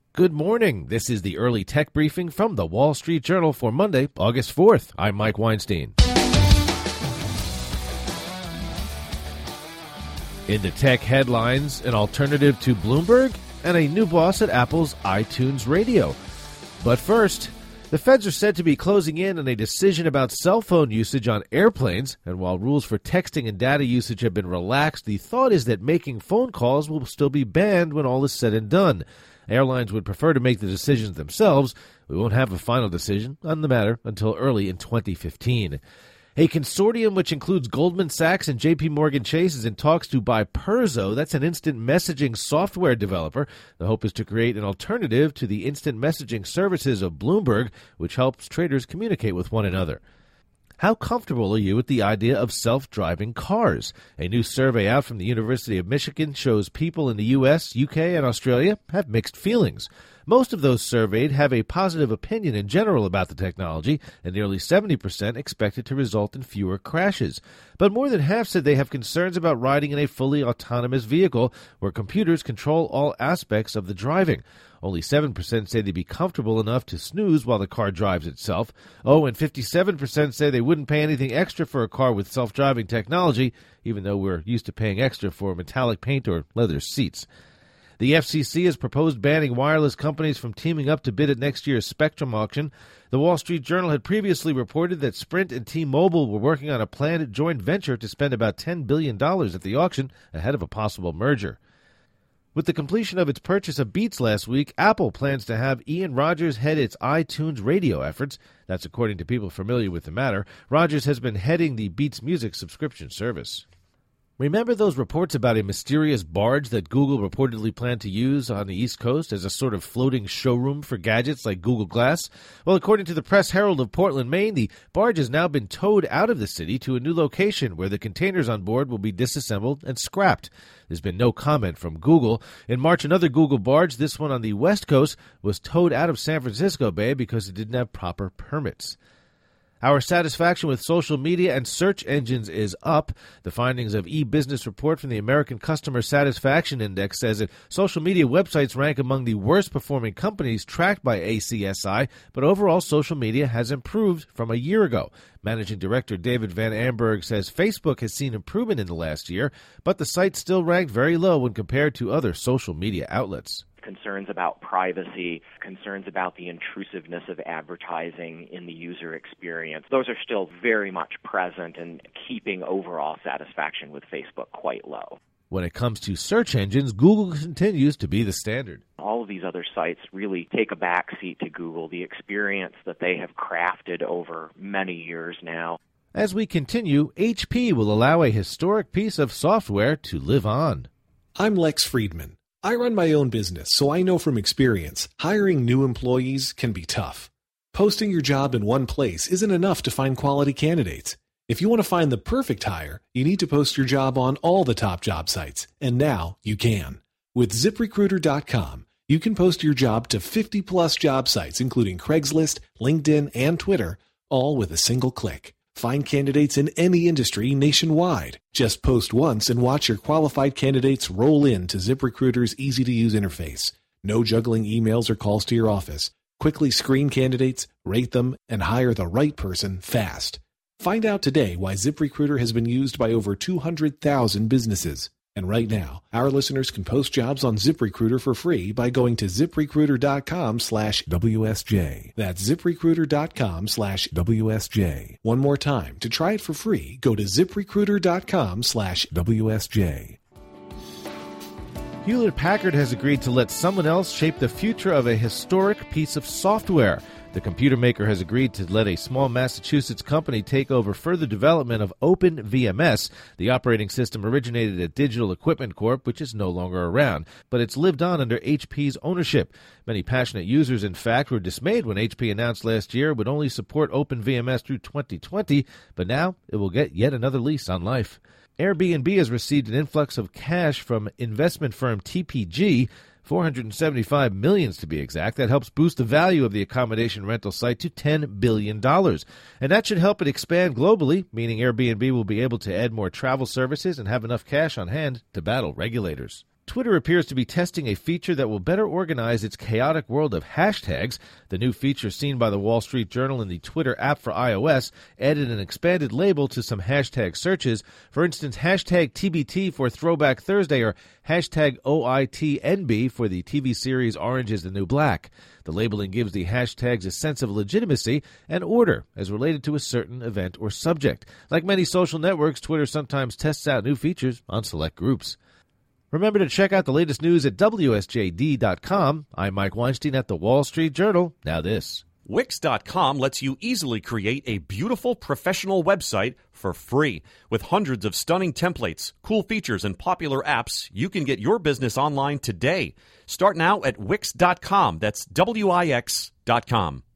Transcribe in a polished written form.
Good morning. This is the early tech briefing from the Wall Street Journal for Monday, August 4th. I'm Mike Weinstein. In the tech headlines, an alternative to Bloomberg and a new boss at Apple's iTunes Radio. But first, the feds are said to be closing in on a decision about cell phone usage on airplanes, and while rules for texting and data usage have been relaxed, the thought is that making phone calls will still be banned when all is said and done. Airlines would prefer to make the decisions themselves. We won't have a final decision on the matter until early in 2015. A consortium which includes Goldman Sachs and JP Morgan Chase is in talks to buy Perzo. That's an instant messaging software developer. The hope is to create an alternative to the instant messaging services of Bloomberg, which helps traders communicate with one another. How comfortable are you with the idea of self-driving cars? A new survey out from the University of Michigan shows people in the U.S., U.K., and Australia have mixed feelings. Most of those surveyed have a positive opinion in general about the technology, and nearly 70% expect it to result in fewer crashes. But more than half said they have concerns about riding in a fully autonomous vehicle where computers control all aspects of the driving. Only 7% say they'd be comfortable enough to snooze while the car drives itself. Oh, and 57% say they wouldn't pay anything extra for a car with self-driving technology, even though we're used to paying extra for metallic paint or leather seats. The FCC has proposed banning wireless companies from teaming up to bid at next year's Spectrum auction. The Wall Street Journal had previously reported that Sprint and T-Mobile were working on a planned joint venture to spend about $10 billion at the auction ahead of a possible merger. With the completion of its purchase of Beats last week, Apple plans to have Ian Rogers head its iTunes radio efforts. That's according to people familiar with the matter. Rogers has been heading the Beats Music subscription service. Remember those reports about a mysterious barge that Google reportedly planned to use on the East Coast as a sort of floating showroom for gadgets like Google Glass? Well, according to the Press Herald of Portland, Maine, the barge has now been towed out of the city to a new location where the containers on board will be disassembled and scrapped. There's been no comment from Google. In March, another Google barge, this one on the West Coast, was towed out of San Francisco Bay because it didn't have proper permits. Our satisfaction with social media and search engines is up. The findings of e-business report from the American Customer Satisfaction Index says that social media websites rank among the worst performing companies tracked by ACSI, but overall social media has improved from a year ago. Managing Director David Van Amberg says Facebook has seen improvement in the last year, but the site still ranked very low when compared to other social media outlets. Concerns about privacy, concerns about the intrusiveness of advertising in the user experience. Those are still very much present and keeping overall satisfaction with Facebook quite low. When it comes to search engines, Google continues to be the standard. All of these other sites really take a backseat to Google, the experience that they have crafted over many years now. As we continue, HP will allow a historic piece of software to live on. I'm Lex Friedman. I run my own business, so I know from experience, hiring new employees can be tough. Posting your job in one place isn't enough to find quality candidates. If you want to find the perfect hire, you need to post your job on all the top job sites, and now you can. With ZipRecruiter.com, you can post your job to 50-plus job sites, including Craigslist, LinkedIn, and Twitter, all with a single click. Find candidates in any industry nationwide. Just post once and watch your qualified candidates roll in to ZipRecruiter's easy-to-use interface. No juggling emails or calls to your office. Quickly screen candidates, rate them, and hire the right person fast. Find out today why ZipRecruiter has been used by over 200,000 businesses. And right now, our listeners can post jobs on ZipRecruiter for free by going to ZipRecruiter.com/WSJ. That's ZipRecruiter.com/WSJ. One more time, to try it for free, go to ZipRecruiter.com/WSJ. Hewlett-Packard has agreed to let someone else shape the future of a historic piece of software. The computer maker has agreed to let a small Massachusetts company take over further development of OpenVMS. The operating system originated at Digital Equipment Corp., which is no longer around, but it's lived on under HP's ownership. Many passionate users, in fact, were dismayed when HP announced last year it would only support OpenVMS through 2020, but now it will get yet another lease on life. Airbnb has received an influx of cash from investment firm TPG, $475 million to be exact. That helps boost the value of the accommodation rental site to $10 billion. And that should help it expand globally, meaning Airbnb will be able to add more travel services and have enough cash on hand to battle regulators. Twitter appears to be testing a feature that will better organize its chaotic world of hashtags. The new feature, seen by the Wall Street Journal in the Twitter app for iOS, added an expanded label to some hashtag searches. For instance, hashtag TBT for Throwback Thursday or hashtag OITNB for the TV series Orange is the New Black. The labeling gives the hashtags a sense of legitimacy and order as related to a certain event or subject. Like many social networks, Twitter sometimes tests out new features on select groups. Remember to check out the latest news at WSJD.com. I'm Mike Weinstein at the Wall Street Journal. Now this. Wix.com lets you easily create a beautiful professional website for free. With hundreds of stunning templates, cool features, and popular apps, you can get your business online today. Start now at Wix.com. That's Wix.com.